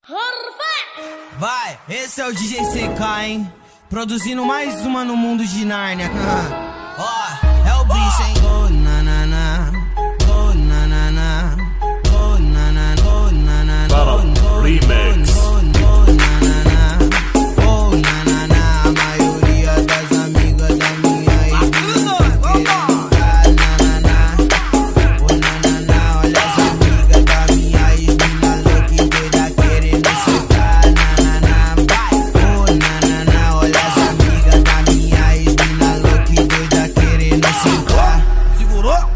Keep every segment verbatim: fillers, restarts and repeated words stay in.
Vai, esse é o D J C K, hein? Produzindo mais uma no mundo de Nárnia. Ó, oh, é o bicho, hein? Oh, na na na, oh, na na na, oh, na na na, oh, na na na, oh, Remix. Oh, oh, na na na, oh, na na na. A maioria das amigas da minha ex-mina tão querendo dar na na na, oh, na na na. Olha as amigas da minha ex-mina louca e doida querendo soltar na na na. Vai, oh, na na na. Olha as amigas da minha ex-mina louca e doida querendo soltar. Segurou?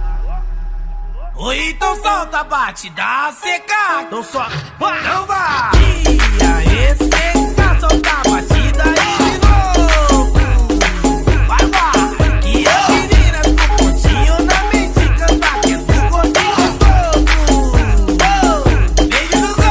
Ou então solta, bate, dá seca. Então só, vai, não vai. E aí, seca, solta a batida aí de novo. Vai, vai. E as meninas com pontinho na mente cantar que é do gordinho gostoso. Oh, beijo no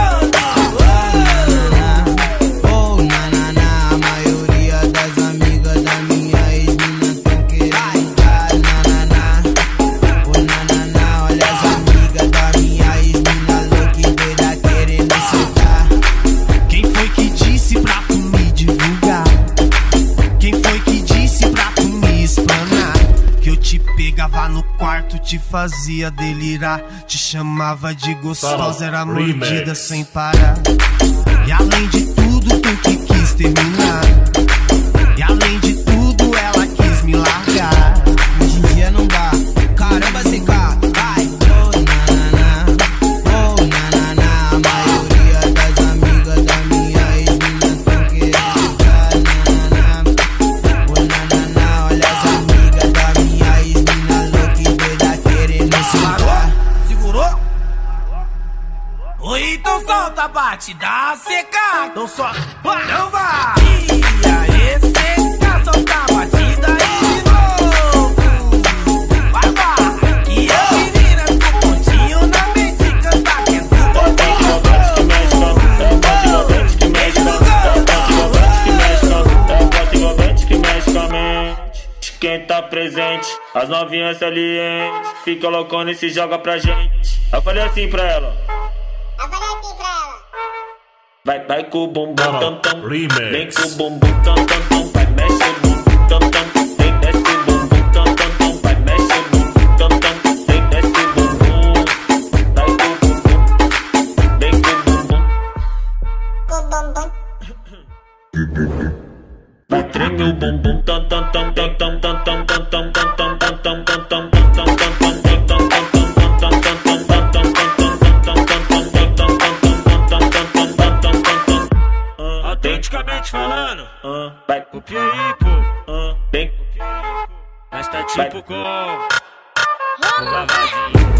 gosto. Oh, na na na. A maioria das amigas da minha ex-mina tão querendo dar na na na, oh, na na na. Olha as amigas da minha ex-mina louca e doida querendo soltar. Quem foi que disse pra tu me divulgar? Quem foi que disse pra tu me espanar? Que eu te pegava no quarto, te fazia delirar, te chamava de gostosa, era mordida Remix. sem parar. E além de tudo, tu que quis terminar. E além de tudo, ela quis me largar. Hoje em dia não dá. Caramba, C K, vai. Oh, na na na, oh, na na na. A maioria das amigas da minha ex-mina tão querendo dar na na na, oh, na na na. Olha as amigas da minha ex-mina louca e doida querendo soltar. Segurou? Ou então solta, bate, dá seca. Então só, vai, não vai. E aí, seca, solta a batida aí de novo. Vai, vai. E as meninas com pontinho na mente cantar que é do gordinho Envolvente que mexe com, envolvente que mexe com, envolvente envolvente que mexe com a mente de quem tá presente. As novinhas salientes fica loucona e se joga pra gente. Eu falei assim pra ela. Eu falei assim pra ela. Vai, vai com o bumbum tam tam, Remix. vem com o bumbum tam tam tam, vai mexe o bumbum tam tam, vem desce o bumbum tam tam tam, vai mexe o bumbum tam tam, vem desce o bumbum, vai com o bumbum, vem com o bumbum, Com o bumbum. vai treme o bumbum tam tam tam tam tam tam tam tam tam tam tam tam tam tam tam tam tam tam tam. Autenticamente falando, Vai, copia aí, pô. vem, Mas tá Vai. tipo com o Vavazinho.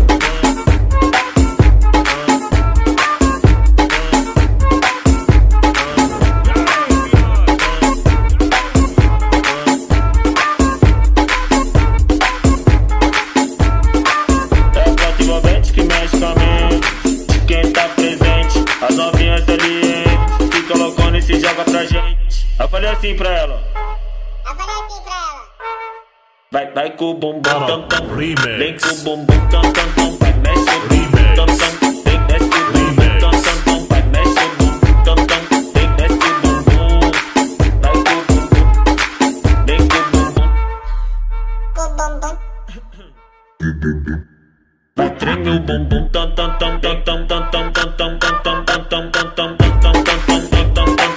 é forte envolvente que mexe com a mente de quem tá presente. As novinhas salientes fica loucona e se joga pra gente. Eu falei assim pra ela. Eu falei assim pra ela. Vai, vai com o bumbum tam tam, Remix. vem com o bumbum tam tam tam, vai mexe o bumbum tam tam, vem desce o bumbum tam tam tam, vai mexe o bumbum tam tam, vem desce o bumbum, vai com o bumbum, vem com o bumbum, Com o bumbum. vai treme o bumbum tam tam tam tam tam tam tam tam tam tam tam tam tam tam tam tam tam tam.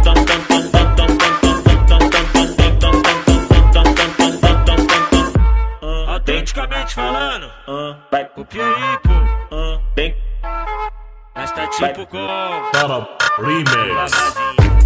Autenticamente falando, Vai, copia aí, pô. vem, Mas tá tipo com Remix. o Vavazinho.